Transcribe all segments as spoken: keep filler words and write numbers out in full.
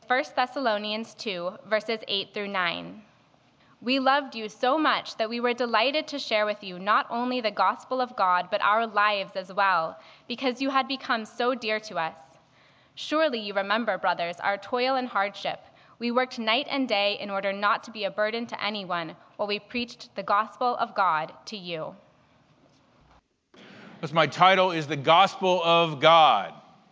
First Thessalonians two, verses eight through nine. We loved you so much that we were delighted to share with you not only the gospel of God, but our lives as well, because you had become so dear to us. Surely you remember, brothers, our toil and hardship. We worked night and day in order not to be a burden to anyone while we preached the gospel of God to you. That's my title is The Gospel of God.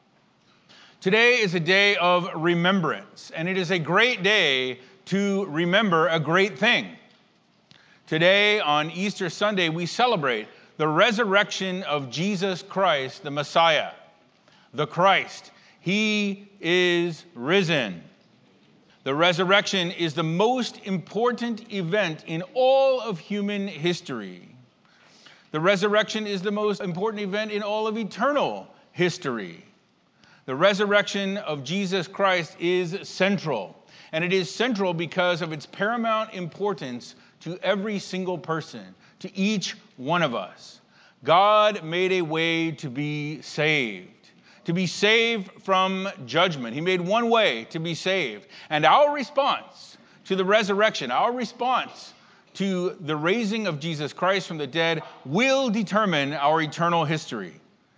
Today is a day of remembrance, and it is a great day to remember a great thing. Today, on Easter Sunday, we celebrate the resurrection of Jesus Christ, the Messiah, the Christ. He is risen. The resurrection is the most important event in all of human history. The resurrection is the most important event in all of eternal history. The resurrection of Jesus Christ is central. And it is central because of its paramount importance to every single person, to each one of us. God made a way to be saved, to be saved from judgment. He made one way to be saved. And our response to the resurrection, our response to the raising of Jesus Christ from the dead will determine our eternal history.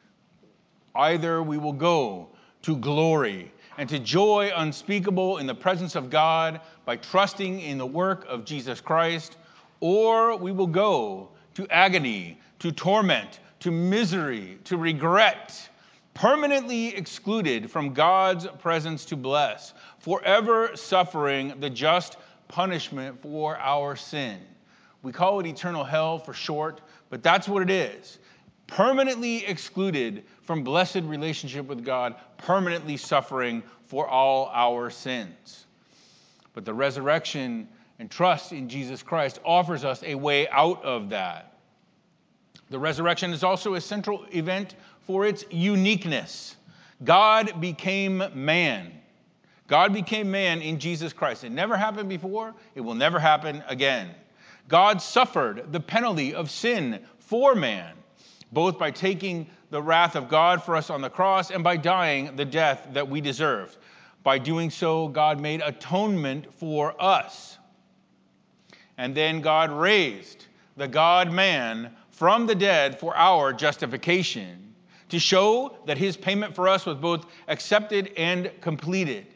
Either we will go to glory and to joy unspeakable in the presence of God by trusting in the work of Jesus Christ, or we will go to agony, to torment, to misery, to regret, permanently excluded from God's presence to bless, forever suffering the just punishment for our sin. We call it eternal hell for short, but that's what it is. Permanently excluded from blessed relationship with God, permanently suffering for all our sins. But the resurrection and trust in Jesus Christ offers us a way out of that. The resurrection is also a central event for its uniqueness. God became man. God became man in Jesus Christ. It never happened before. It will never happen again. God suffered the penalty of sin for man, both by taking the wrath of God for us on the cross and by dying the death that we deserved. By doing so, God made atonement for us. And then God raised the God-man from the dead for our justification, to show that his payment for us was both accepted and completed.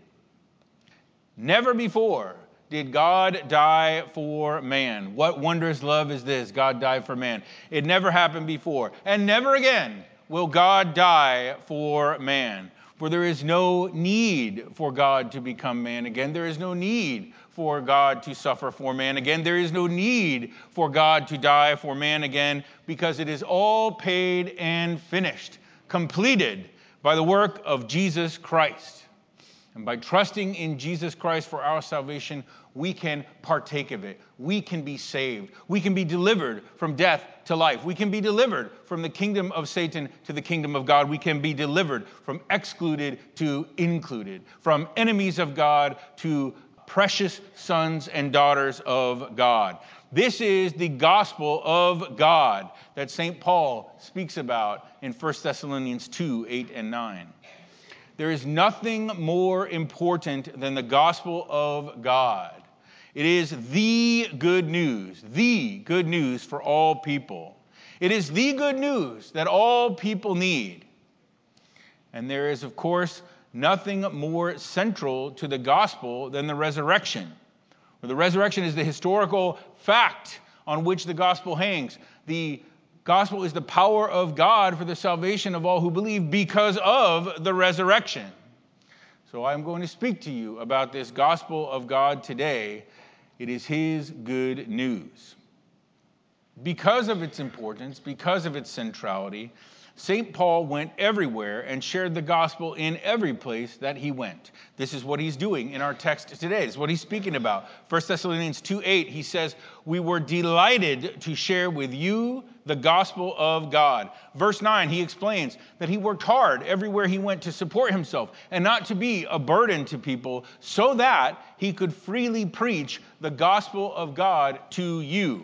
Never before did God die for man. What wondrous love is this? God died for man. It never happened before. And never again will God die for man. For there is no need for God to become man again. There is no need for God to suffer for man again. There is no need for God to die for man again, because it is all paid and finished, completed by the work of Jesus Christ. And by trusting in Jesus Christ for our salvation, we can partake of it. We can be saved. We can be delivered from death to life. We can be delivered from the kingdom of Satan to the kingdom of God. We can be delivered from excluded to included, from enemies of God to precious sons and daughters of God. This is the gospel of God that Saint Paul speaks about in First Thessalonians two, eight and nine. There is nothing more important than the gospel of God. It is the good news, the good news for all people. It is the good news that all people need. And there is, of course, nothing more central to the gospel than the resurrection. The resurrection is the historical fact on which the gospel hangs. The gospel is the power of God for the salvation of all who believe because of the resurrection. So I'm going to speak to you about this gospel of God today. It is his good news. Because of its importance, because of its centrality, Saint Paul went everywhere and shared the gospel in every place that he went. This is what he's doing in our text today. This is what he's speaking about. First Thessalonians two eight, he says, "We were delighted to share with you the gospel of God." Verse nine, he explains that he worked hard everywhere he went to support himself and not to be a burden to people, so that he could freely preach the gospel of God to you.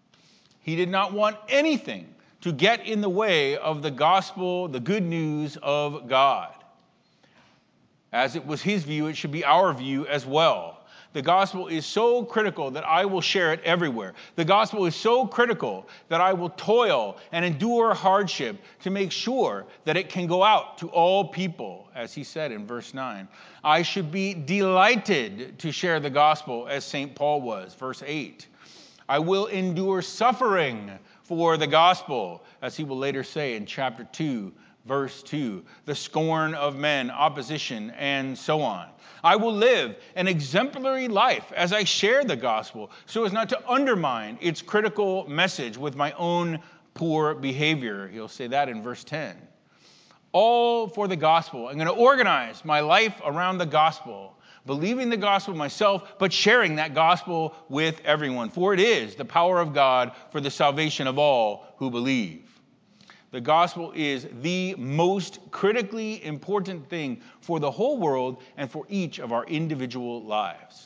He did not want anything to get in the way of the gospel, the good news of God. As it was his view, it should be our view as well. The gospel is so critical that I will share it everywhere. The gospel is so critical that I will toil and endure hardship to make sure that it can go out to all people, as he said in verse nine. I should be delighted to share the gospel as Saint Paul was, verse eight. I will endure suffering for the gospel, as he will later say in chapter two, verse two, the scorn of men, opposition, and so on. I will live an exemplary life as I share the gospel so as not to undermine its critical message with my own poor behavior. He'll say that in verse ten. All for the gospel. I'm going to organize my life around the gospel, believing the gospel myself, but sharing that gospel with everyone. For it is the power of God for the salvation of all who believe. The gospel is the most critically important thing for the whole world and for each of our individual lives.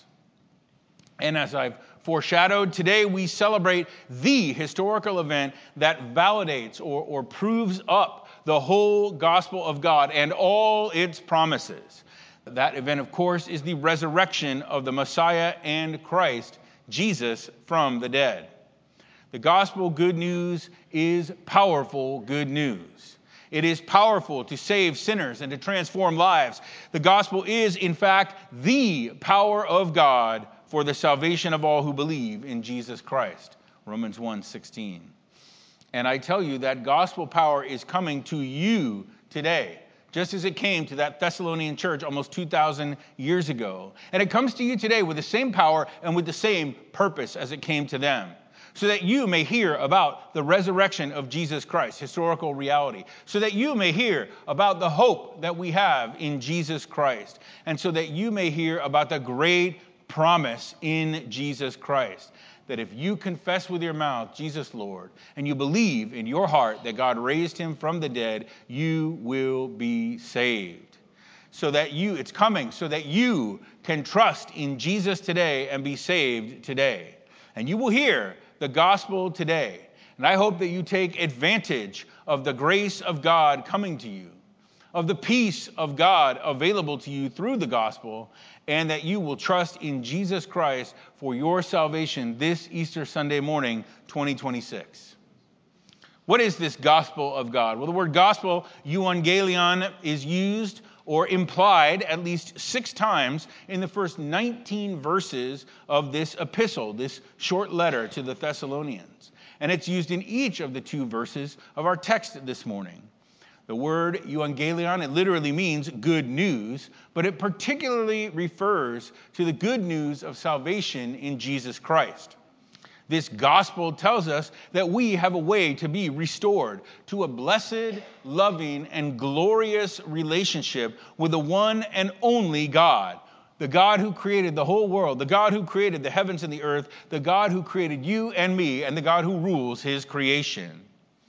And as I've foreshadowed, today we celebrate the historical event that validates or, or proves up the whole gospel of God and all its promises. That event, of course, is the resurrection of the Messiah and Christ, Jesus, from the dead. The gospel good news is powerful good news. It is powerful to save sinners and to transform lives. The gospel is, in fact, the power of God for the salvation of all who believe in Jesus Christ. Romans one sixteen. And I tell you that gospel power is coming to you today, just as it came to that Thessalonian church almost two thousand years ago. And it comes to you today with the same power and with the same purpose as it came to them, so that you may hear about the resurrection of Jesus Christ, historical reality, so that you may hear about the hope that we have in Jesus Christ, and so that you may hear about the great promise in Jesus Christ, that if you confess with your mouth Jesus Lord, and you believe in your heart that God raised him from the dead, you will be saved. So that you, it's coming, so that you can trust in Jesus today and be saved today. And you will hear the gospel today. And I hope that you take advantage of the grace of God coming to you, of the peace of God available to you through the gospel, and that you will trust in Jesus Christ for your salvation this Easter Sunday morning, twenty twenty-six. What is this gospel of God? Well, the word gospel, euangelion, is used or implied at least six times in the first nineteen verses of this epistle, this short letter to the Thessalonians. And it's used in each of the two verses of our text this morning. The word euangelion, it literally means good news, but it particularly refers to the good news of salvation in Jesus Christ. This gospel tells us that we have a way to be restored to a blessed, loving, and glorious relationship with the one and only God, the God who created the whole world, the God who created the heavens and the earth, the God who created you and me, and the God who rules his creation.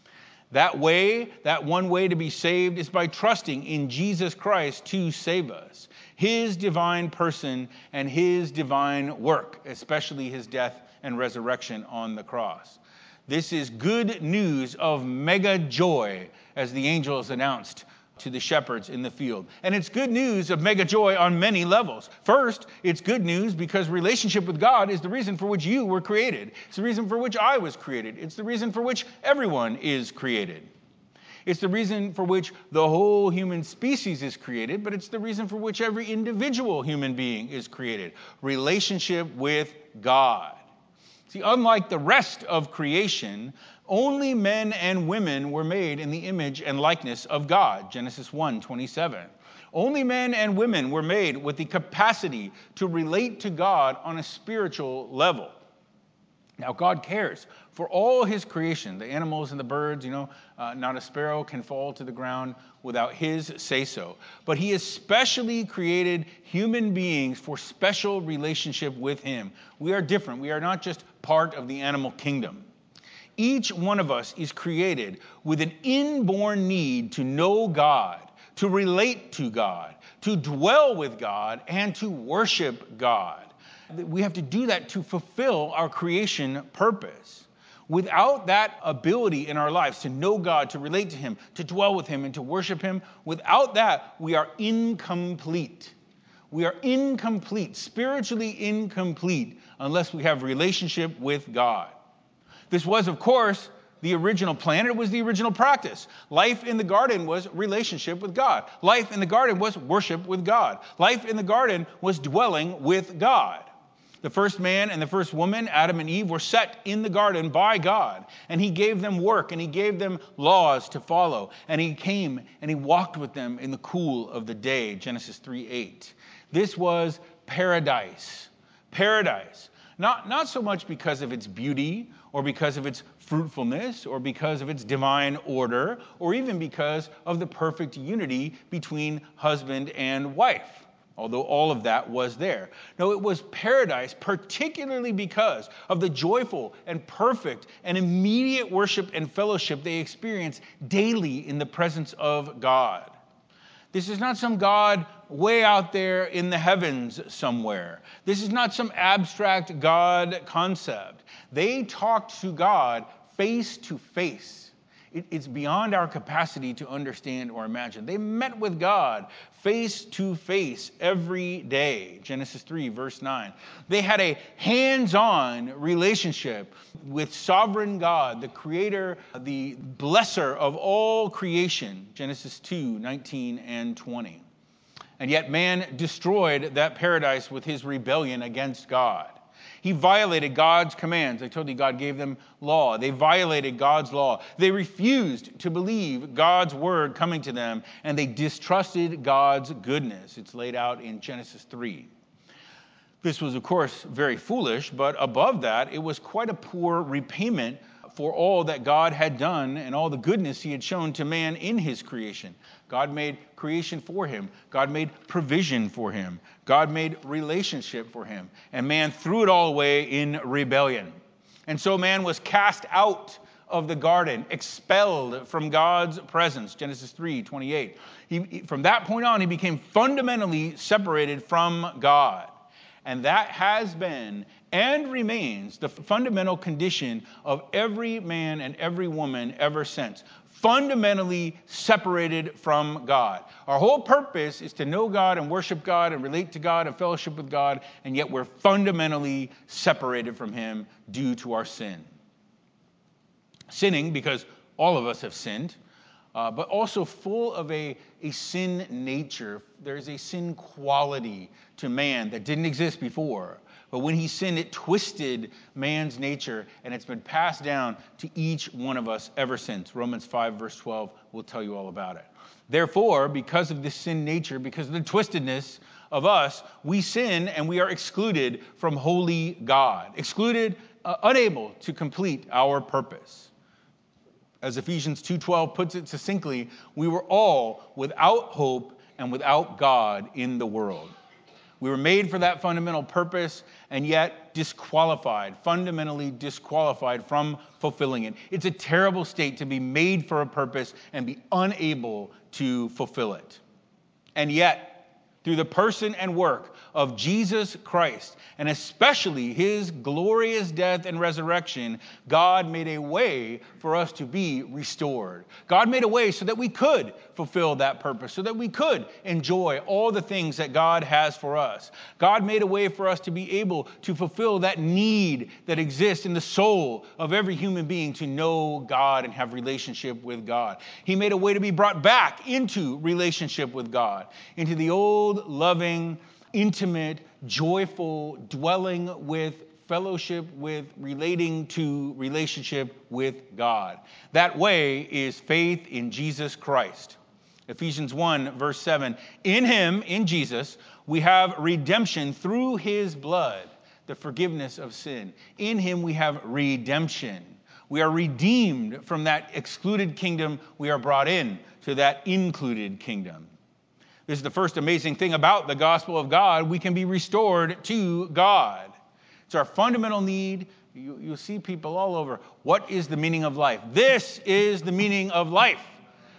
That way, that one way to be saved is by trusting in Jesus Christ to save us, his divine person and his divine work, especially his death and resurrection on the cross. This is good news of mega joy, as the angels announced to the shepherds in the field. And it's good news of mega joy on many levels. First, it's good news because relationship with God is the reason for which you were created. It's the reason for which I was created. It's the reason for which everyone is created. It's the reason for which the whole human species is created, but it's the reason for which every individual human being is created. Relationship with God. See, unlike the rest of creation, only men and women were made in the image and likeness of God, Genesis one twenty-seven. Only men and women were made with the capacity to relate to God on a spiritual level. Now, God cares for all his creation, the animals and the birds. You know, uh, not a sparrow can fall to the ground without his say-so. But he especially created human beings for special relationship with him. We are different. We are not just part of the animal kingdom. Each one of us is created with an inborn need to know God, to relate to God, to dwell with God, and to worship God. We have to do that to fulfill our creation purpose. Without that ability in our lives to know God, to relate to him, to dwell with him, and to worship him, without that, we are incomplete. We are incomplete, spiritually incomplete, unless we have relationship with God. This was, of course, the original plan. It was the original practice. Life in the garden was relationship with God. Life in the garden was worship with God. Life in the garden was dwelling with God. The first man and the first woman, Adam and Eve, were set in the garden by God. And he gave them work and he gave them laws to follow. And he came and he walked with them in the cool of the day, Genesis three eight. This was paradise. Paradise. Not, not so much because of its beauty or because of its fruitfulness or because of its divine order or even because of the perfect unity between husband and wife. Although all of that was there. No, it was paradise, particularly because of the joyful and perfect and immediate worship and fellowship they experienced daily in the presence of God. This is not some God way out there in the heavens somewhere. This is not some abstract God concept. They talked to God face to face. It's beyond our capacity to understand or imagine. They met with God face to face every day. Genesis three, verse nine. They had a hands-on relationship with sovereign God, the creator, the blesser of all creation. Genesis two, nineteen and twenty. And yet man destroyed that paradise with his rebellion against God. He violated God's commands. I told you God gave them law. They violated God's law. They refused to believe God's word coming to them, and they distrusted God's goodness. It's laid out in Genesis three. This was, of course, very foolish, but above that, it was quite a poor repayment for all that God had done and all the goodness he had shown to man in his creation. God made creation for him. God made provision for him. God made relationship for him. And man threw it all away in rebellion. And so man was cast out of the garden, expelled from God's presence. Genesis three twenty-eight. He, from that point on, he became fundamentally separated from God. And that has been and remains the fundamental condition of every man and every woman ever since. Fundamentally separated from God. Our whole purpose is to know God and worship God and relate to God and fellowship with God, and yet we're fundamentally separated from him due to our sin. Sinning because all of us have sinned, uh, but also full of a, a sin nature. There's a sin quality to man that didn't exist before. But when he sinned, it twisted man's nature, and it's been passed down to each one of us ever since. Romans five, verse twelve will tell you all about it. Therefore, because of this sin nature, because of the twistedness of us, we sin and we are excluded from holy God. Excluded, uh, unable to complete our purpose. As Ephesians two twelve puts it succinctly, we were all without hope and without God in the world. We were made for that fundamental purpose and yet disqualified, fundamentally disqualified from fulfilling it. It's a terrible state to be made for a purpose and be unable to fulfill it. And yet, through the person and work of Jesus Christ, and especially his glorious death and resurrection, God made a way for us to be restored. God made a way so that we could fulfill that purpose, so that we could enjoy all the things that God has for us. God made a way for us to be able to fulfill that need that exists in the soul of every human being to know God and have relationship with God. He made a way to be brought back into relationship with God, into the old, loving, intimate, joyful dwelling with, fellowship with, relating to, relationship with God. That way is faith in Jesus Christ. Ephesians one, verse seven. In him, in Jesus, we have redemption through his blood, the forgiveness of sin. In him we have redemption. We are redeemed from that excluded kingdom. We are brought in to that included kingdom. This is the first amazing thing about the gospel of God. We can be restored to God. It's our fundamental need. You, you'll see people all over. What is the meaning of life? This is the meaning of life.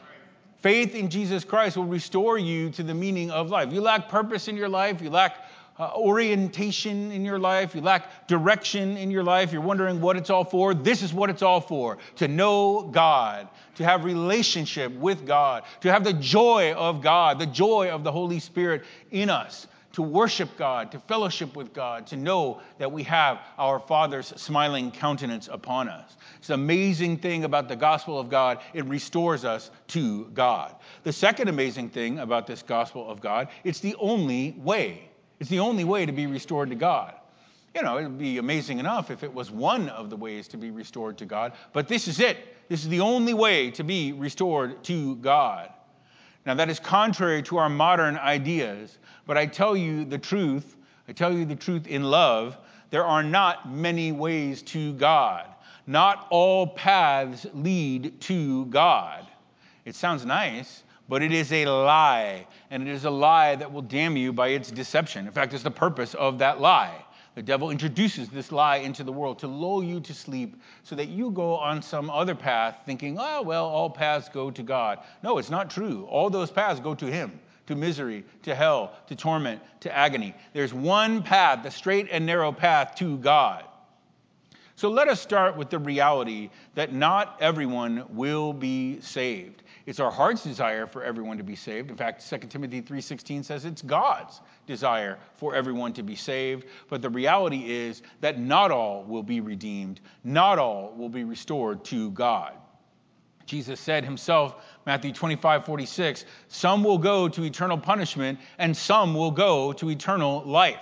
Faith in Jesus Christ will restore you to the meaning of life. You lack purpose in your life. You lack uh, orientation in your life, you lack direction in your life, you're wondering what it's all for, this is what it's all for. To know God, to have relationship with God, to have the joy of God, the joy of the Holy Spirit in us, to worship God, to fellowship with God, to know that we have our Father's smiling countenance upon us. It's an amazing thing about the gospel of God. It restores us to God. The second amazing thing about this gospel of God, it's the only way. It's the only way to be restored to God. You know, it would be amazing enough if it was one of the ways to be restored to God, but this is it. This is the only way to be restored to God. Now, that is contrary to our modern ideas, but I tell you the truth, I tell you the truth in love, there are not many ways to God. Not all paths lead to God. It sounds nice, but it is a lie, and it is a lie that will damn you by its deception. In fact, it's the purpose of that lie. The devil introduces this lie into the world to lull you to sleep so that you go on some other path thinking, oh, well, all paths go to God. No, it's not true. All those paths go to him, to misery, to hell, to torment, to agony. There's one path, the straight and narrow path to God. So let us start with the reality that not everyone will be saved. It's our heart's desire for everyone to be saved. In fact, Second Timothy three sixteen says it's God's desire for everyone to be saved. But the reality is that not all will be redeemed. Not all will be restored to God. Jesus said himself, Matthew twenty-five forty-six, some will go to eternal punishment and some will go to eternal life.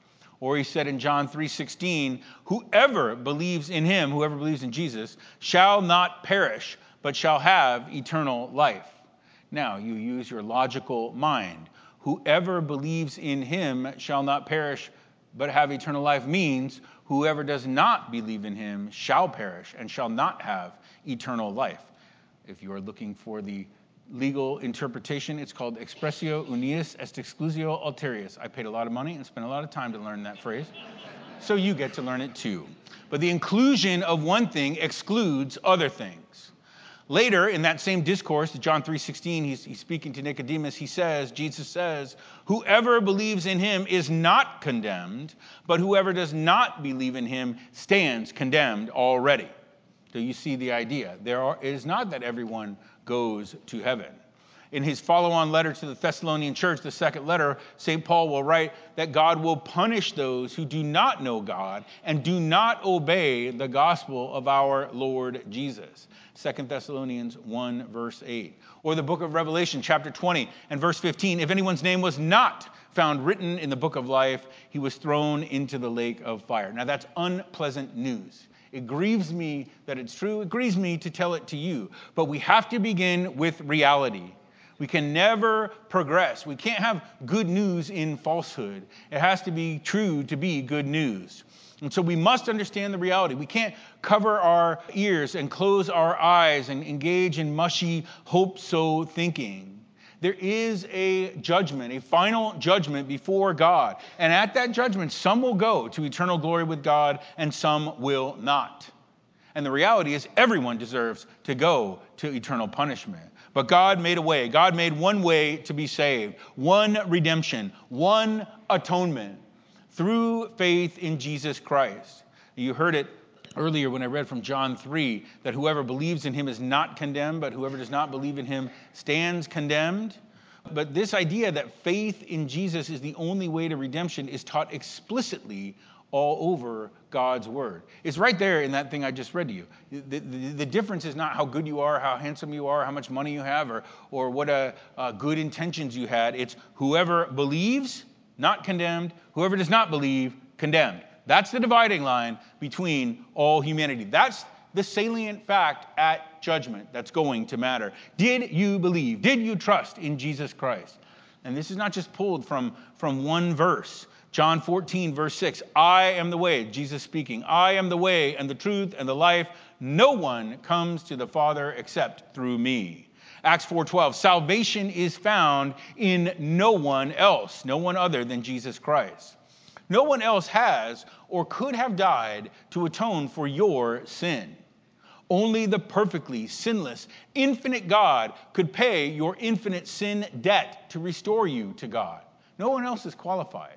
Or he said in John three sixteen, whoever believes in him, whoever believes in Jesus, shall not perish, but shall have eternal life. Now, you use your logical mind. Whoever believes in him shall not perish, but have eternal life means whoever does not believe in him shall perish and shall not have eternal life. If you are looking for the legal interpretation, it's called expressio unius est exclusio alterius. I paid a lot of money and spent a lot of time to learn that phrase, so you get to learn it too. But the inclusion of one thing excludes other things. Later in that same discourse, John three sixteen, he's, he's speaking to Nicodemus. He says, Jesus says, whoever believes in him is not condemned, but whoever does not believe in him stands condemned already. So you see the idea. There are, it is not that everyone goes to heaven. In his follow-on letter to the Thessalonian church, the second letter, Saint Paul will write that God will punish those who do not know God and do not obey the gospel of our Lord Jesus. Second Thessalonians one, verse eight. Or the book of Revelation, chapter twenty and verse fifteen. If anyone's name was not found written in the book of life, he was thrown into the lake of fire. Now that's unpleasant news. It grieves me that it's true. It grieves me to tell it to you. But we have to begin with reality. We can never progress. We can't have good news in falsehood. It has to be true to be good news. And so we must understand the reality. We can't cover our ears and close our eyes and engage in mushy hope-so thinking. There is a judgment, a final judgment before God. And at that judgment, some will go to eternal glory with God and some will not. And the reality is everyone deserves to go to eternal punishment. But God made a way. God made one way to be saved, one redemption, one atonement through faith in Jesus Christ. You heard it earlier when I read from John three, that whoever believes in him is not condemned, but whoever does not believe in him stands condemned. But this idea that faith in Jesus is the only way to redemption is taught explicitly all over God's word. It's right there in that thing I just read to you. The, the, the difference is not how good you are, how handsome you are, how much money you have, or, or what uh, uh, good intentions you had. It's whoever believes, not condemned. Whoever does not believe, condemned. That's the dividing line between all humanity. That's the salient fact at judgment that's going to matter. Did you believe? Did you trust in Jesus Christ? And this is not just pulled from, from one verse. John fourteen, verse six, I am the way, Jesus speaking, I am the way and the truth and the life. No one comes to the Father except through me. Acts four twelve, salvation is found in no one else, no one other than Jesus Christ. No one else has or could have died to atone for your sin. Only the perfectly sinless, infinite God could pay your infinite sin debt to restore you to God. No one else is qualified.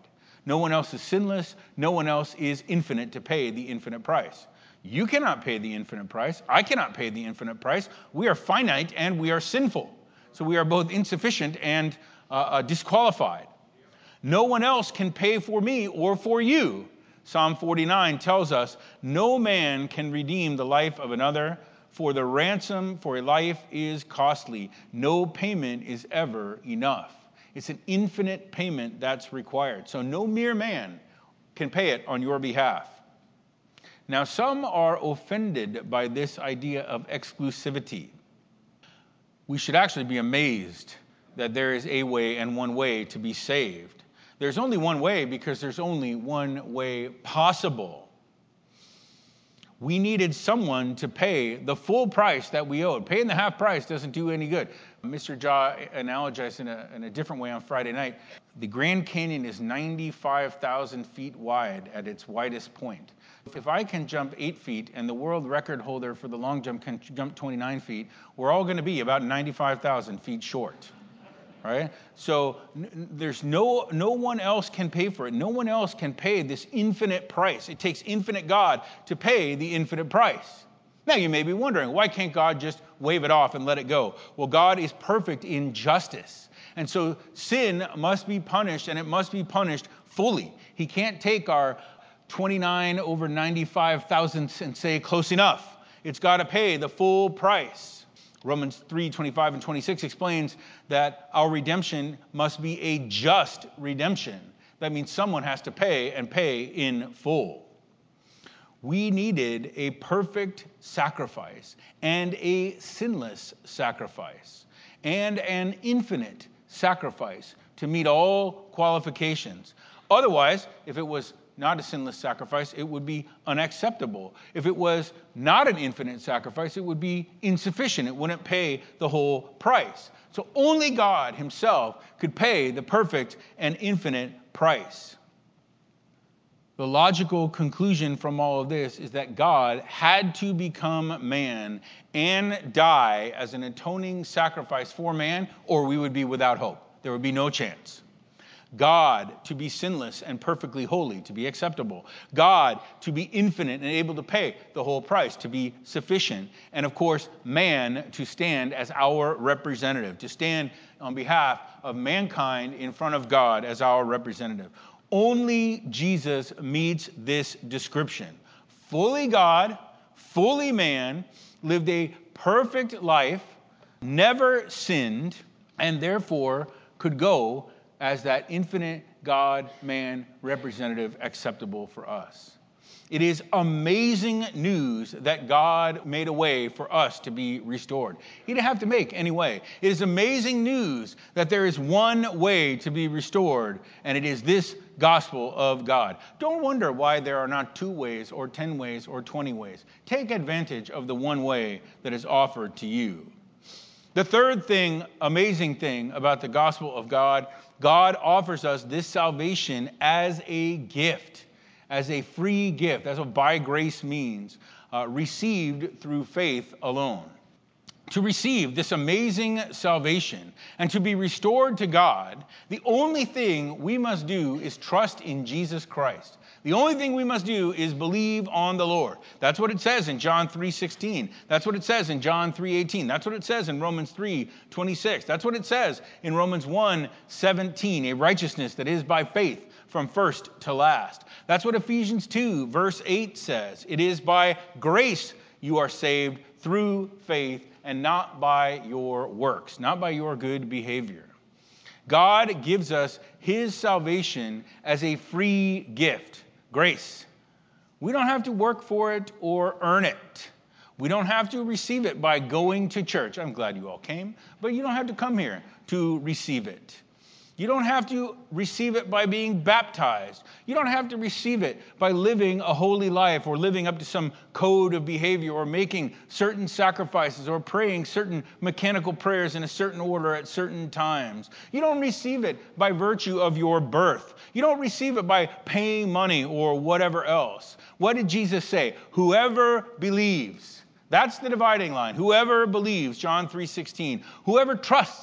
No one else is sinless. No one else is infinite to pay the infinite price. You cannot pay the infinite price. I cannot pay the infinite price. We are finite and we are sinful. So we are both insufficient and uh, uh, disqualified. No one else can pay for me or for you. Psalm forty-nine tells us, no man can redeem the life of another, for the ransom for a life is costly. No payment is ever enough. It's an infinite payment that's required. So no mere man can pay it on your behalf. Now, some are offended by this idea of exclusivity. We should actually be amazed that there is a way and one way to be saved. There's only one way because there's only one way possible. We needed someone to pay the full price that we owed. Paying the half price doesn't do any good. Mister Jaw analogized in a, in a different way on Friday night. The Grand Canyon is ninety-five thousand feet wide at its widest point. If I can jump eight feet and the world record holder for the long jump can jump twenty-nine feet, we're all going to be about ninety-five thousand feet short. Right? So n- there's no no one else can pay for it. No one else can pay this infinite price. It takes infinite God to pay the infinite price. Now you may be wondering, why can't God just wave it off and let it go? Well, God is perfect in justice. And so sin must be punished, and it must be punished fully. He can't take our twenty-nine over ninety-five thousandths and say close enough. It's got to pay the full price. Romans three, twenty-five and twenty-six explains that our redemption must be a just redemption. That means someone has to pay and pay in full. We needed a perfect sacrifice and a sinless sacrifice and an infinite sacrifice to meet all qualifications. Otherwise, if it was not a sinless sacrifice, it would be unacceptable. If it was not an infinite sacrifice, it would be insufficient. It wouldn't pay the whole price. So only God himself could pay the perfect and infinite price. The logical conclusion from all of this is that God had to become man and die as an atoning sacrifice for man, or we would be without hope. There would be no chance. God to be sinless and perfectly holy, to be acceptable. God to be infinite and able to pay the whole price, to be sufficient. And of course, man to stand as our representative, to stand on behalf of mankind in front of God as our representative. Only Jesus meets this description. Fully God, fully man, lived a perfect life, never sinned, and therefore could go as that infinite God-man representative acceptable for us. It is amazing news that God made a way for us to be restored. He didn't have to make any way. It is amazing news that there is one way to be restored, and it is this gospel of God. Don't wonder why there are not two ways or ten ways or twenty ways. Take advantage of the one way that is offered to you. The third thing, amazing thing about the gospel of God, God offers us this salvation as a gift, as a free gift. That's what by grace means, uh, received through faith alone. To receive this amazing salvation and to be restored to God, the only thing we must do is trust in Jesus Christ. The only thing we must do is believe on the Lord. That's what it says in John three sixteen. That's what it says in John three eighteen. That's what it says in Romans three twenty-six. That's what it says in Romans one seventeen, a righteousness that is by faith from first to last. That's what Ephesians two verse eight says. It is by grace you are saved through faith and not by your works, not by your good behavior. God gives us his salvation as a free gift. Grace. We don't have to work for it or earn it. We don't have to receive it by going to church. I'm glad you all came, but you don't have to come here to receive it. You don't have to receive it by being baptized. You don't have to receive it by living a holy life or living up to some code of behavior or making certain sacrifices or praying certain mechanical prayers in a certain order at certain times. You don't receive it by virtue of your birth. You don't receive it by paying money or whatever else. What did Jesus say? Whoever believes. That's the dividing line. Whoever believes, John three sixteen. Whoever trusts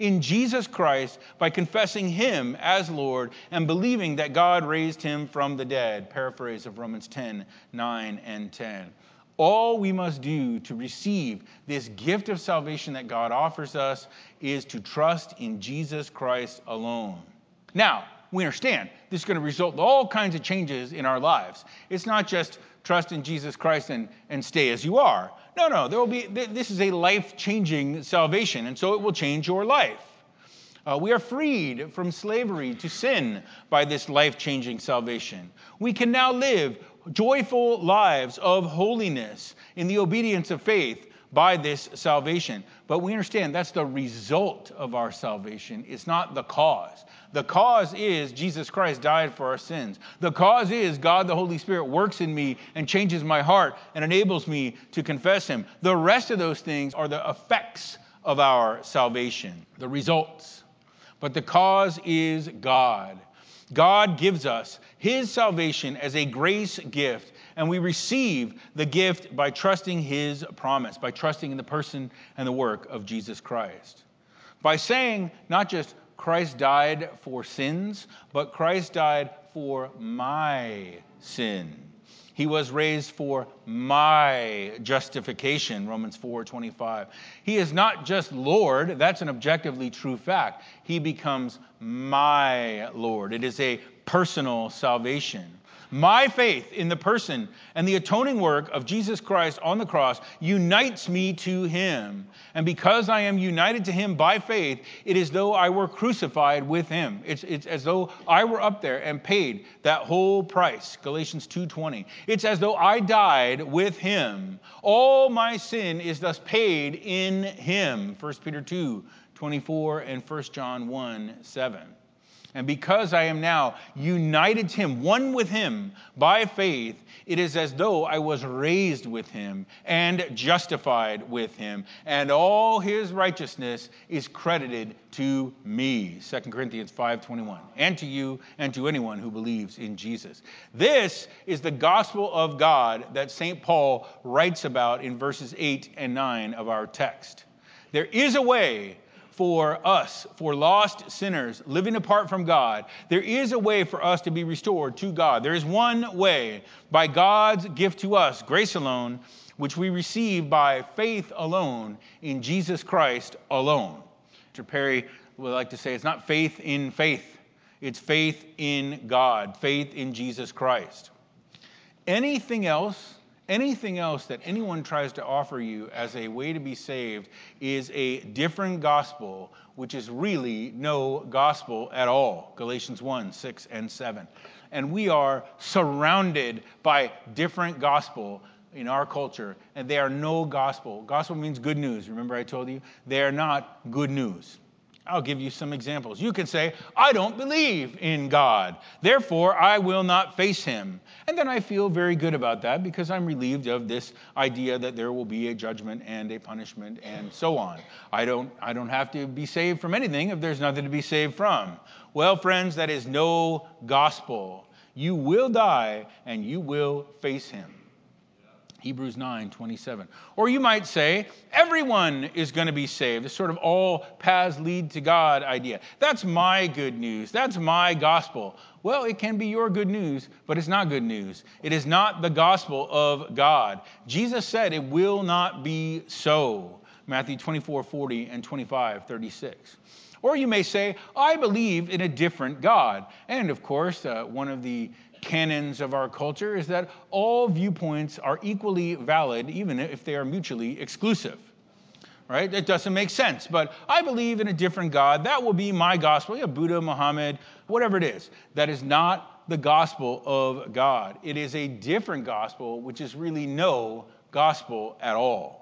in Jesus Christ by confessing him as Lord and believing that God raised him from the dead. Paraphrase of Romans ten, nine, and ten. All we must do to receive this gift of salvation that God offers us is to trust in Jesus Christ alone. Now, we understand this is going to result in all kinds of changes in our lives. It's not just trust in Jesus Christ and, and stay as you are. No, no, there will be. This is a life-changing salvation, and so it will change your life. Uh, we are freed from slavery to sin by this life-changing salvation. We can now live joyful lives of holiness in the obedience of faith by this salvation. But we understand that's the result of our salvation. It's not the cause. The cause is Jesus Christ died for our sins. The cause is God the Holy Spirit works in me and changes my heart and enables me to confess him. The rest of those things are the effects of our salvation, the results. But the cause is God. God gives us his salvation as a grace gift, and we receive the gift by trusting his promise, by trusting in the person and the work of Jesus Christ. By saying not just Christ died for sins, but Christ died for my sin. He was raised for my justification, Romans four twenty-five. He is not just Lord, that's an objectively true fact. He becomes my Lord. It is a personal salvation. My faith in the person and the atoning work of Jesus Christ on the cross unites me to him. And because I am united to him by faith, it is as though I were crucified with him. It's, it's as though I were up there and paid that whole price, Galatians two twenty. It's as though I died with him. All my sin is thus paid in him, First Peter two twenty-four and First John one seven. And because I am now united to him, one with him by faith, it is as though I was raised with him and justified with him, and all his righteousness is credited to me, Second Corinthians five twenty-one, and to you and to anyone who believes in Jesus. This is the gospel of God that Saint Paul writes about in verses eight and nine of our text. There is a way for us, for lost sinners living apart from God. There is a way for us to be restored to God. There is one way, by God's gift to us, grace alone, which we receive by faith alone in Jesus Christ alone. Mister Perry would like to say it's not faith in faith. It's faith in God, faith in Jesus Christ. Anything else Anything else that anyone tries to offer you as a way to be saved is a different gospel, which is really no gospel at all. Galatians one, six, and seven. And we are surrounded by different gospel in our culture, and they are no gospel. Gospel means good news. Remember I told you? They are not good news. I'll give you some examples. You can say, I don't believe in God, therefore I will not face him. And then I feel very good about that because I'm relieved of this idea that there will be a judgment and a punishment and so on. I don't, I don't have to be saved from anything if there's nothing to be saved from. Well, friends, that is no gospel. You will die and you will face him. Hebrews nine twenty-seven. Or you might say, everyone is going to be saved. This sort of all paths lead to God idea. That's my good news. That's my gospel. Well, it can be your good news, but it's not good news. It is not the gospel of God. Jesus said it will not be so. Matthew twenty-four forty and twenty-five thirty-six. Or you may say, I believe in a different God. And of course, uh, one of the canons of our culture is that all viewpoints are equally valid, even if they are mutually exclusive. Right? It doesn't make sense. But I believe in a different God. That will be my gospel. Yeah, Buddha, Muhammad, whatever it is. That is not the gospel of God. It is a different gospel, which is really no gospel at all.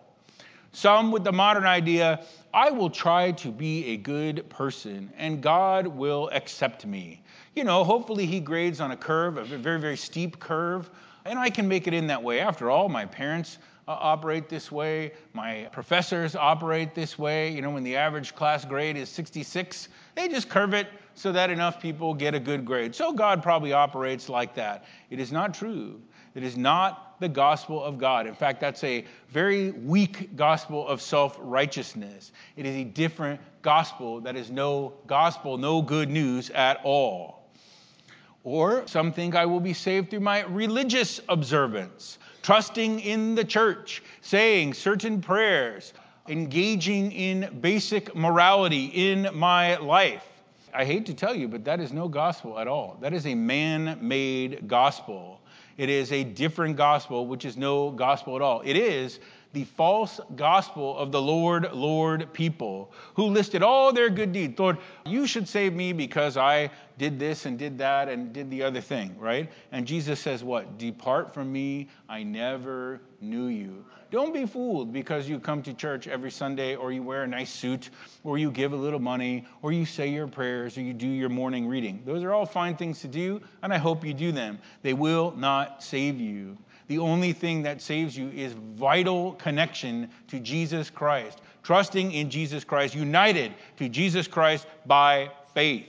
Some with the modern idea, I will try to be a good person and God will accept me. You know, hopefully he grades on a curve, a very, very steep curve, and I can make it in that way. After all, my parents uh, operate this way. My professors operate this way. You know, when the average class grade is sixty-six, they just curve it so that enough people get a good grade. So God probably operates like that. It is not true. It is not the gospel of God. In fact, that's a very weak gospel of self-righteousness. It is a different gospel that is no gospel, no good news at all. Or some think I will be saved through my religious observance, trusting in the church, saying certain prayers, engaging in basic morality in my life. I hate to tell you, but that is no gospel at all. That is a man-made gospel. It is a different gospel, which is no gospel at all. It is the false gospel of the Lord, Lord people who listed all their good deeds. Lord, you should save me because I did this and did that and did the other thing, right? And Jesus says what? Depart from me, I never knew you. Don't be fooled because you come to church every Sunday, or you wear a nice suit, or you give a little money, or you say your prayers, or you do your morning reading. Those are all fine things to do, and I hope you do them. They will not save you. The only thing that saves you is vital connection to Jesus Christ, trusting in Jesus Christ, united to Jesus Christ by faith.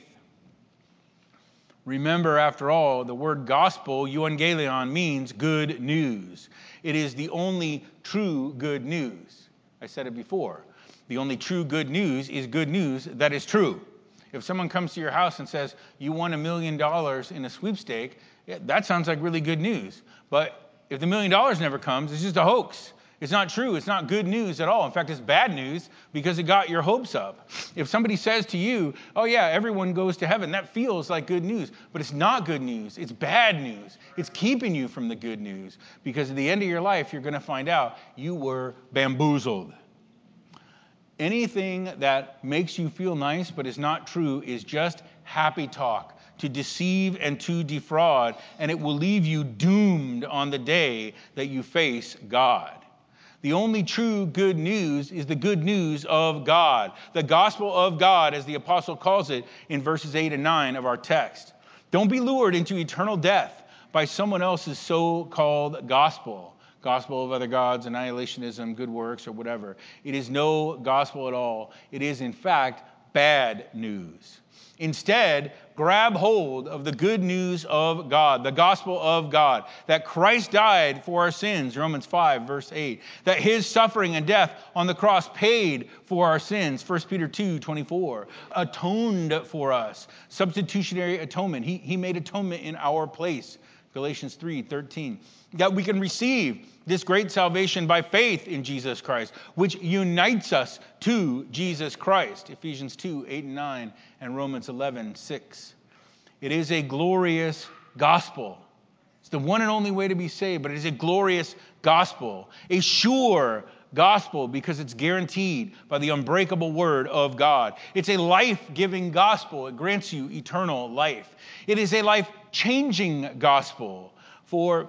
Remember, after all, the word gospel, euangelion, means good news. It is the only true good news. I said it before. The only true good news is good news that is true. If someone comes to your house and says, you won a million dollars in a sweepstake, yeah, that sounds like really good news. But if the million dollars never comes, it's just a hoax. It's not true. It's not good news at all. In fact, it's bad news because it got your hopes up. If somebody says to you, oh yeah, everyone goes to heaven, that feels like good news. But it's not good news. It's bad news. It's keeping you from the good news. Because at the end of your life, you're going to find out you were bamboozled. Anything that makes you feel nice but is not true is just happy talk, to deceive and to defraud, and it will leave you doomed on the day that you face God. The only true good news is the good news of God, the gospel of God, as the apostle calls it in verses eight and nine of our text. Don't be lured into eternal death by someone else's so-called gospel, gospel of other gods, annihilationism, good works, or whatever. It is no gospel at all. It is, in fact, bad news. Instead, grab hold of the good news of God, the gospel of God, that Christ died for our sins, Romans five, verse eight, that his suffering and death on the cross paid for our sins, First Peter two, twenty-four, atoned for us, substitutionary atonement. He, he made atonement in our place, Galatians three, thirteen, that we can receive this great salvation by faith in Jesus Christ, which unites us to Jesus Christ, Ephesians two, eight and nine, and Romans eleven, six. It is a glorious gospel. It's the one and only way to be saved, but it is a glorious gospel, a sure gospel because it's guaranteed by the unbreakable word of God. It's a life-giving gospel. It grants you eternal life. It is a life-changing gospel, for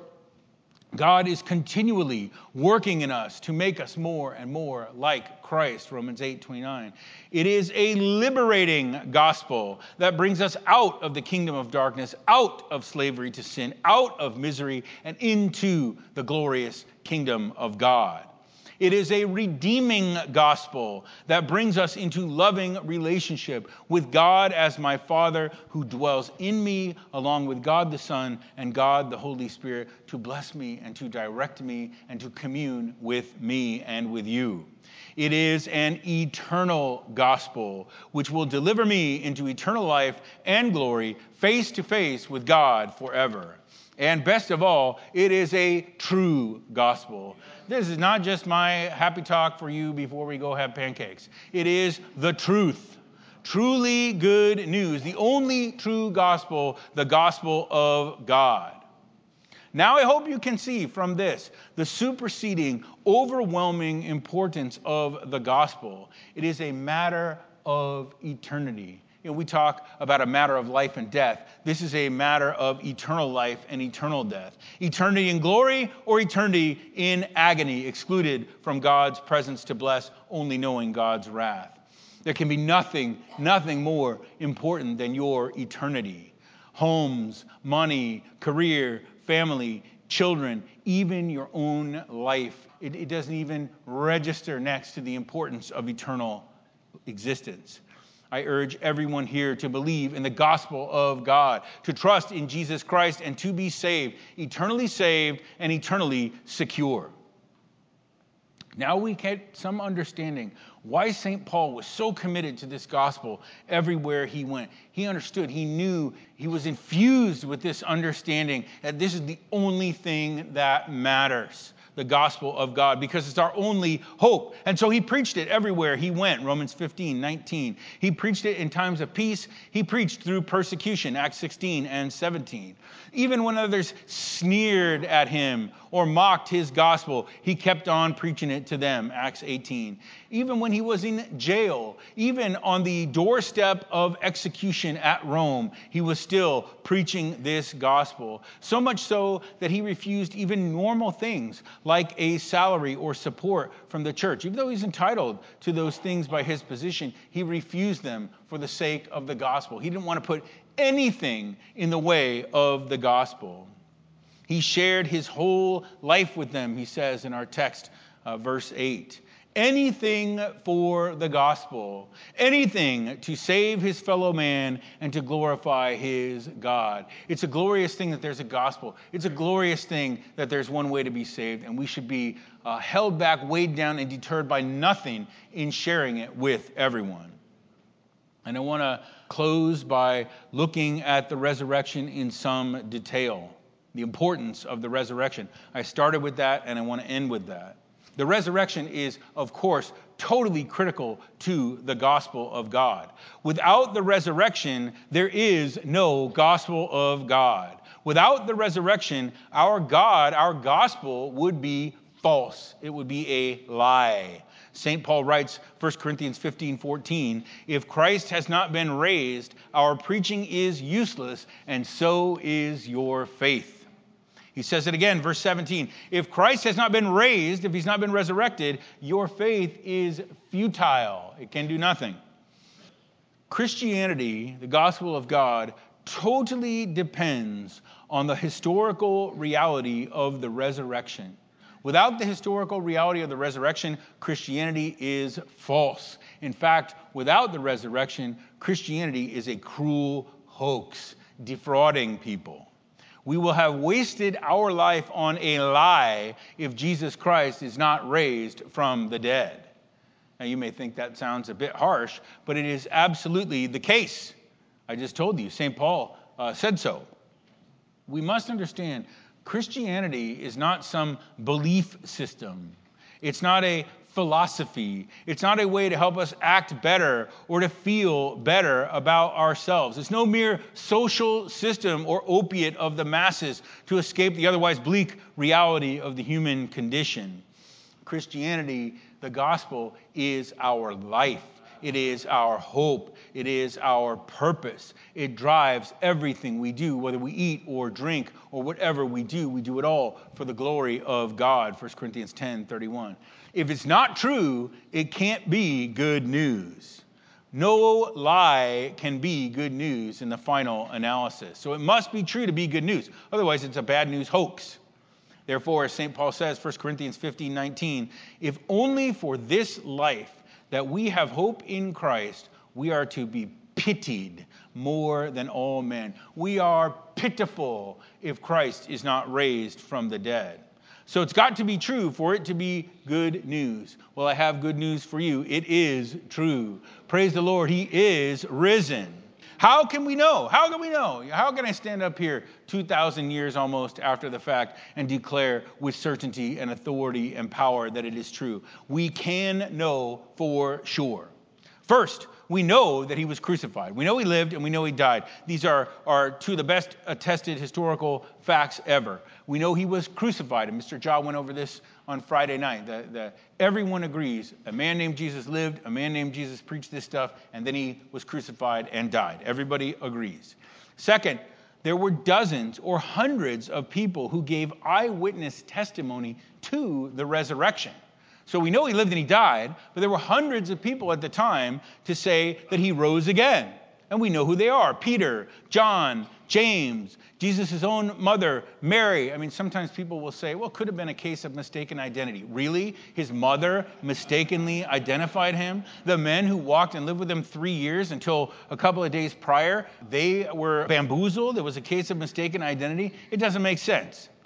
God is continually working in us to make us more and more like Christ, Romans eight, twenty-nine. It is a liberating gospel that brings us out of the kingdom of darkness, out of slavery to sin, out of misery, and into the glorious kingdom of God. It is a redeeming gospel that brings us into loving relationship with God as my Father, who dwells in me along with God the Son and God the Holy Spirit to bless me and to direct me and to commune with me and with you. It is an eternal gospel which will deliver me into eternal life and glory face to face with God forever. And best of all, it is a true gospel. This is not just my happy talk for you before we go have pancakes. It is the truth. Truly good news. The only true gospel, the gospel of God. Now I hope you can see from this the superseding, overwhelming importance of the gospel. It is a matter of eternity. You know, we talk about a matter of life and death. This is a matter of eternal life and eternal death. Eternity in glory or eternity in agony, excluded from God's presence to bless, only knowing God's wrath. There can be nothing, nothing more important than your eternity. Homes, money, career, family, children, even your own life. It, it doesn't even register next to the importance of eternal existence. I urge everyone here to believe in the gospel of God, to trust in Jesus Christ and to be saved, eternally saved and eternally secure. Now we get some understanding Why Saint Paul was so committed to this gospel everywhere he went. He understood, he knew, he was infused with this understanding that this is the only thing that matters, the gospel of God, because it's our only hope. And so he preached it everywhere he went, Romans fifteen, nineteen. He preached it in times of peace. He preached through persecution, Acts sixteen and seventeen. Even when others sneered at him or mocked his gospel, he kept on preaching it to them, Acts eighteen. Even when he was in jail, even on the doorstep of execution at Rome, he was still preaching this gospel. So much so that he refused even normal things like a salary or support from the church. Even though he's entitled to those things by his position, he refused them for the sake of the gospel. He didn't want to put anything in the way of the gospel. He shared his whole life with them, he says in our text, uh, verse eight. Anything for the gospel, anything to save his fellow man and to glorify his God. It's a glorious thing that there's a gospel. It's a glorious thing that there's one way to be saved, and we should be uh, held back, weighed down, and deterred by nothing in sharing it with everyone. And I want to close by looking at the resurrection in some detail, the importance of the resurrection. I started with that, and I want to end with that. The resurrection is, of course, totally critical to the gospel of God. Without the resurrection, there is no gospel of God. Without the resurrection, our God, our gospel would be false. It would be a lie. Saint Paul writes, First Corinthians fifteen fourteen, if Christ has not been raised, our preaching is useless, and so is your faith. He says it again, verse seventeen. If Christ has not been raised, if he's not been resurrected, your faith is futile. It can do nothing. Christianity, the gospel of God, totally depends on the historical reality of the resurrection. Without the historical reality of the resurrection, Christianity is false. In fact, without the resurrection, Christianity is a cruel hoax, defrauding people. We will have wasted our life on a lie if Jesus Christ is not raised from the dead. Now, you may think that sounds a bit harsh, but it is absolutely the case. I just told you, Saint Paul uh, said so. We must understand Christianity is not some belief system. It's not a philosophy. It's not a way to help us act better or to feel better about ourselves. It's no mere social system or opiate of the masses to escape the otherwise bleak reality of the human condition. Christianity, the gospel, is our life. It is our hope. It is our purpose. It drives everything we do, whether we eat or drink or whatever we do. We do it all for the glory of God, First Corinthians ten thirty-one. If it's not true, it can't be good news. No lie can be good news in the final analysis. So it must be true to be good news. Otherwise, it's a bad news hoax. Therefore, as Saint Paul says, First Corinthians fifteen nineteen, if only for this life that we have hope in Christ, we are to be pitied more than all men. We are pitiful if Christ is not raised from the dead. So it's got to be true for it to be good news. Well, I have good news for you. It is true. Praise the Lord. He is risen. How can we know? How can we know? How can I stand up here two thousand years almost after the fact and declare with certainty and authority and power that it is true? We can know for sure. First, we know that he was crucified. We know he lived and we know he died. These are, are two of the best attested historical facts ever. We know he was crucified, and Mister Jaw went over this on Friday night. The, the, everyone agrees a man named Jesus lived, a man named Jesus preached this stuff, and then he was crucified and died. Everybody agrees. Second, there were dozens or hundreds of people who gave eyewitness testimony to the resurrection. So we know he lived and he died, but there were hundreds of people at the time to say that he rose again. And we know who they are. Peter, John, James, Jesus' own mother, Mary. I mean, sometimes people will say, well, it could have been a case of mistaken identity. Really? His mother mistakenly identified him? The men who walked and lived with him three years until a couple of days prior, they were bamboozled? It was a case of mistaken identity? It doesn't make sense.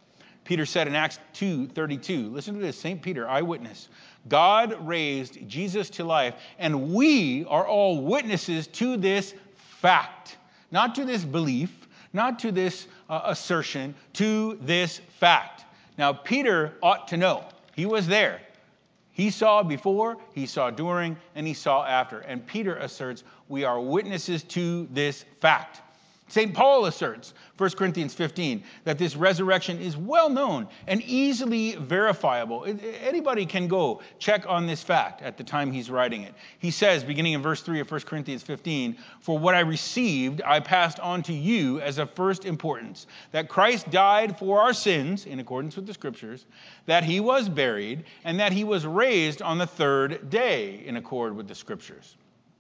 Peter said in Acts two thirty-two, listen to this, Saint Peter, eyewitness, God raised Jesus to life, and we are all witnesses to this fact. Not to this belief, not to this uh, assertion, to this fact. Now, Peter ought to know. He was there. He saw before, he saw during, and he saw after. And Peter asserts, we are witnesses to this fact. Saint Paul asserts, First Corinthians fifteen, that this resurrection is well known and easily verifiable. Anybody can go check on this fact at the time he's writing it. He says, beginning in verse three of First Corinthians fifteen, for what I received, I passed on to you as of first importance, that Christ died for our sins, in accordance with the Scriptures, that he was buried, and that he was raised on the third day, in accord with the Scriptures.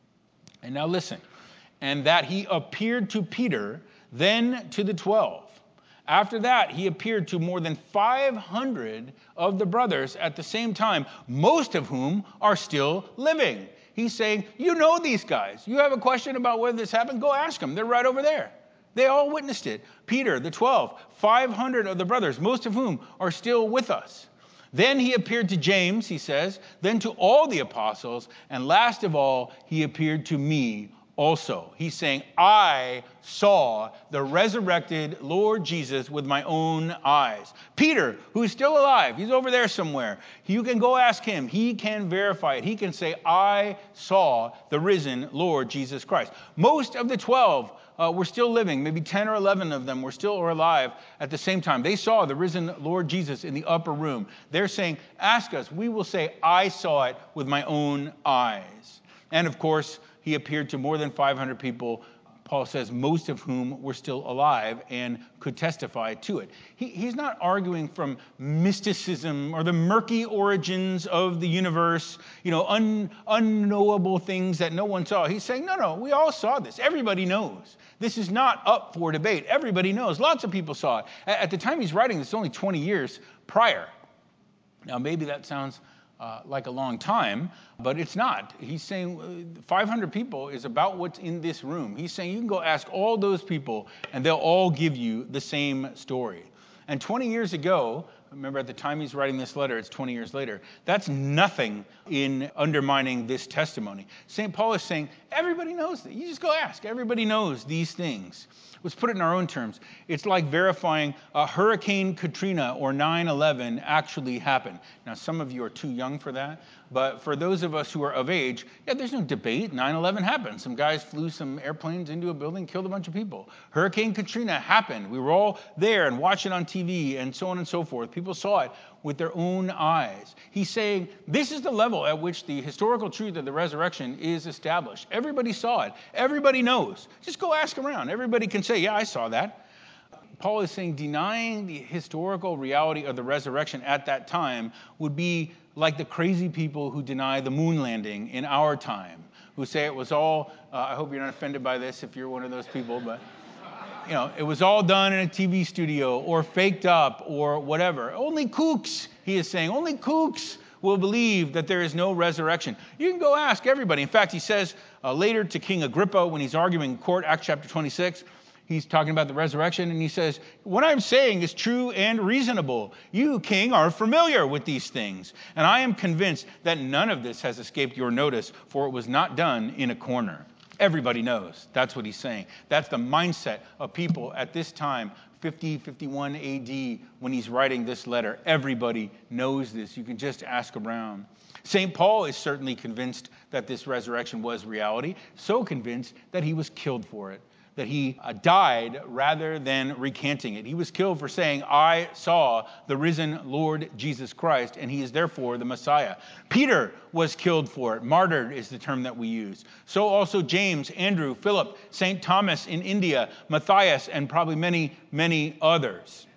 And now listen. And that he appeared to Peter, then to the twelve. After that, he appeared to more than five hundred of the brothers at the same time, most of whom are still living. He's saying, you know these guys. You have a question about whether this happened? Go ask them. They're right over there. They all witnessed it. Peter, the twelve, five hundred of the brothers, most of whom are still with us. Then he appeared to James, he says, then to all the apostles, and last of all, he appeared to me also. He's saying, I saw the resurrected Lord Jesus with my own eyes. Peter, who's still alive, he's over there somewhere. You can go ask him. He can verify it. He can say, I saw the risen Lord Jesus Christ. Most of the twelve uh, were still living. Maybe ten or eleven of them were still alive at the same time. They saw the risen Lord Jesus in the upper room. They're saying, ask us. We will say, I saw it with my own eyes. And of course, he appeared to more than five hundred people, Paul says, most of whom were still alive and could testify to it. He, he's not arguing from mysticism or the murky origins of the universe, you know, un, unknowable things that no one saw. He's saying, no, no, we all saw this. Everybody knows. This is not up for debate. Everybody knows. Lots of people saw it. At, at the time he's writing this, only twenty years prior. Now, maybe that sounds Uh, like a long time, but it's not. He's saying uh, five hundred people is about what's in this room. He's saying you can go ask all those people and they'll all give you the same story. And twenty years ago, remember at the time he's writing this letter, it's twenty years later, that's nothing in undermining this testimony. Saint Paul is saying everybody knows that. You just go ask. Everybody knows these things. Let's put it in our own terms. It's like verifying uh, Hurricane Katrina or nine eleven actually happened. Now, some of you are too young for that, but for those of us who are of age, yeah, there's no debate. nine eleven happened. Some guys flew some airplanes into a building, killed a bunch of people. Hurricane Katrina happened. We were all there and watching on T V and so on and so forth. People saw it with their own eyes. He's saying this is the level at which the historical truth of the resurrection is established. Everybody saw it. Everybody knows. Just go ask around. Everybody can say, yeah, I saw that. Paul is saying denying the historical reality of the resurrection at that time would be like the crazy people who deny the moon landing in our time, who say it was all, uh, I hope you're not offended by this if you're one of those people, but you know, it was all done in a T V studio or faked up or whatever. Only kooks, he is saying, only kooks will believe that there is no resurrection. You can go ask everybody. In fact, he says uh, later to King Agrippa when he's arguing in court, Acts chapter twenty-six, he's talking about the resurrection, and he says, what I'm saying is true and reasonable. You, king, are familiar with these things, and I am convinced that none of this has escaped your notice, for it was not done in a corner. Everybody knows. That's what he's saying. That's the mindset of people at this time, fifty, fifty-one A D, when he's writing this letter. Everybody knows this. You can just ask around. Saint Paul is certainly convinced that this resurrection was reality, so convinced that he was killed for it, that he uh, died rather than recanting it. He was killed for saying, I saw the risen Lord Jesus Christ, and he is therefore the Messiah. Peter was killed for it. Martyred is the term that we use. So also James, Andrew, Philip, Saint Thomas in India, Matthias, and probably many, many others.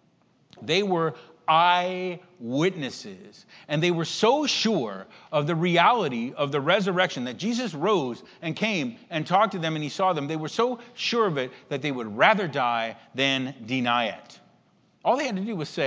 They were eyewitnesses. And they were so sure of the reality of the resurrection that Jesus rose and came and talked to them and he saw them. They were so sure of it that they would rather die than deny it. All they had to do was say,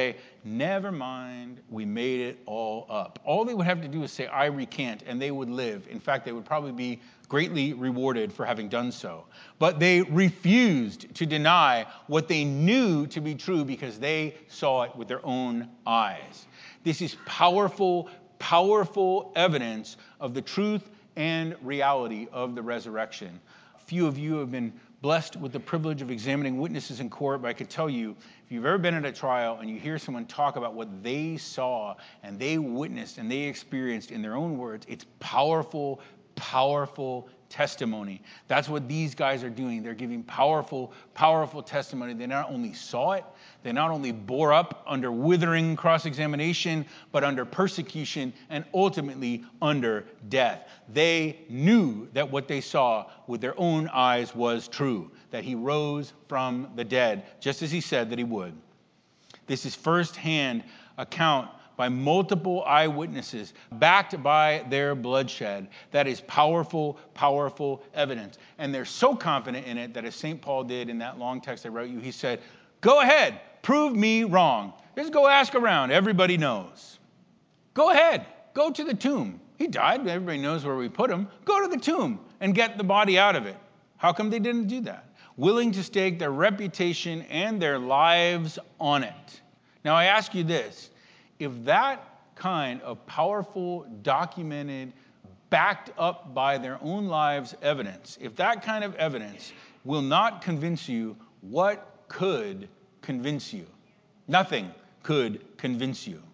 never mind, we made it all up. All they would have to do is say, I recant, and they would live. In fact, they would probably be greatly rewarded for having done so. But they refused to deny what they knew to be true because they saw it with their own eyes. This is powerful, powerful evidence of the truth and reality of the resurrection. A few of you have been blessed with the privilege of examining witnesses in court, but I could tell you, if you've ever been at a trial and you hear someone talk about what they saw and they witnessed and they experienced in their own words, it's powerful, powerful testimony. That's what these guys are doing. They're giving powerful, powerful testimony. They not only saw it, they not only bore up under withering cross-examination, but under persecution and ultimately under death. They knew that what they saw with their own eyes was true, that he rose from the dead, just as he said that he would. This is firsthand account by multiple eyewitnesses, backed by their bloodshed. That is powerful, powerful evidence. And they're so confident in it that, as Saint Paul did in that long text I wrote you, he said, go ahead, prove me wrong. Just go ask around. Everybody knows. Go ahead. Go to the tomb. He died. Everybody knows where we put him. Go to the tomb and get the body out of it. How come they didn't do that? Willing to stake their reputation and their lives on it. Now I ask you this. If that kind of powerful, documented, backed up by their own lives evidence, if that kind of evidence will not convince you, what could convince you? Nothing could convince you.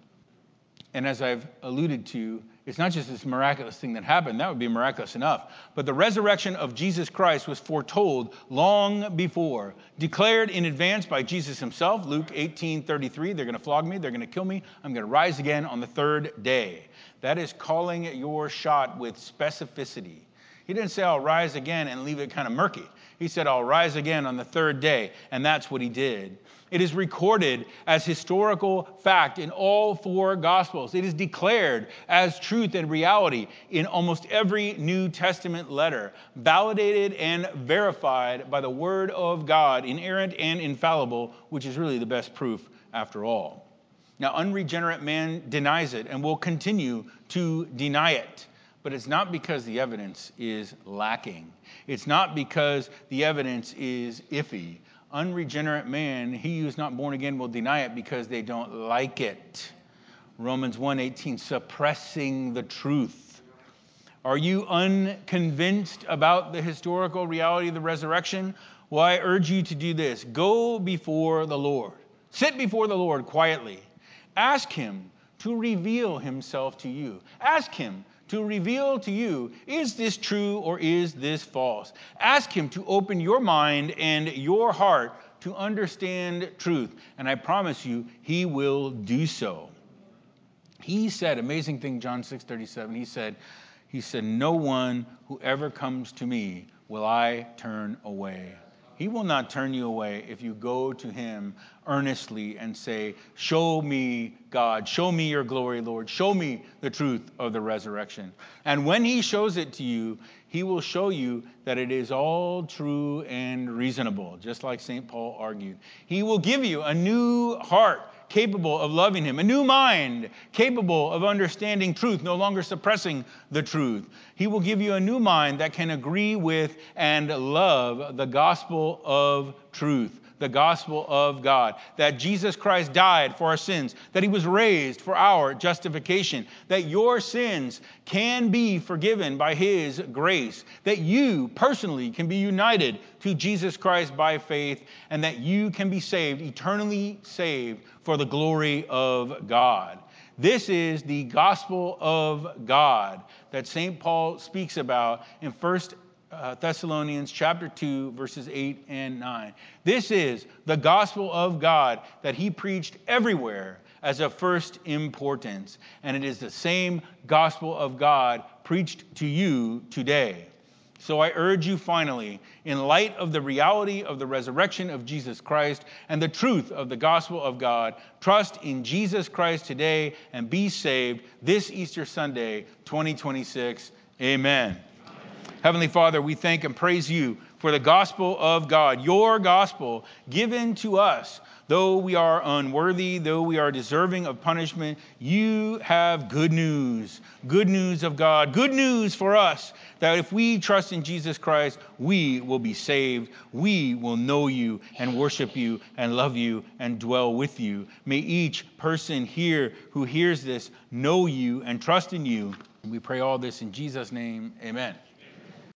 And as I've alluded to, it's not just this miraculous thing that happened. That would be miraculous enough. But the resurrection of Jesus Christ was foretold long before, declared in advance by Jesus himself. Luke eighteen thirty-three, they're going to flog me, they're going to kill me, I'm going to rise again on the third day. That is calling your shot with specificity. He didn't say, I'll rise again and leave it kind of murky. He said, I'll rise again on the third day. And that's what he did. It is recorded as historical fact in all four Gospels. It is declared as truth and reality in almost every New Testament letter, validated and verified by the Word of God, inerrant and infallible, which is really the best proof after all. Now, unregenerate man denies it and will continue to deny it. But it's not because the evidence is lacking. It's not because the evidence is iffy. Unregenerate man, he who is not born again, will deny it because they don't like it. Romans one eighteen, suppressing the truth. Are you unconvinced about the historical reality of the resurrection? Well, I urge you to do this. Go before the Lord. Sit before the Lord quietly. Ask him to reveal himself to you. Ask him to reveal to you, is this true or is this false? Ask him to open your mind and your heart to understand truth. And I promise you, he will do so. He said, amazing thing, John six thirty-seven, he said, he said, no one who ever comes to me will I turn away. He will not turn you away if you go to him earnestly and say, show me God, show me your glory, Lord, show me the truth of the resurrection. And when he shows it to you, he will show you that it is all true and reasonable, just like Saint Paul argued. He will give you a new heart capable of loving him, a new mind capable of understanding truth, no longer suppressing the truth. He will give you a new mind that can agree with and love the gospel of truth, the gospel of God, that Jesus Christ died for our sins, that he was raised for our justification, that your sins can be forgiven by his grace, that you personally can be united to Jesus Christ by faith, and that you can be saved, eternally saved for the glory of God. This is the gospel of God that Saint Paul speaks about in First Uh, Thessalonians chapter two, verses eight and nine. This is the gospel of God that he preached everywhere as of first importance. And it is the same gospel of God preached to you today. So I urge you finally, in light of the reality of the resurrection of Jesus Christ and the truth of the gospel of God, trust in Jesus Christ today and be saved this Easter Sunday, twenty twenty-six. Amen. Heavenly Father, we thank and praise you for the gospel of God, your gospel given to us. Though we are unworthy, though we are deserving of punishment, you have good news, good news of God, good news for us that if we trust in Jesus Christ, we will be saved. We will know you and worship you and love you and dwell with you. May each person here who hears this know you and trust in you. We pray all this in Jesus' name. Amen.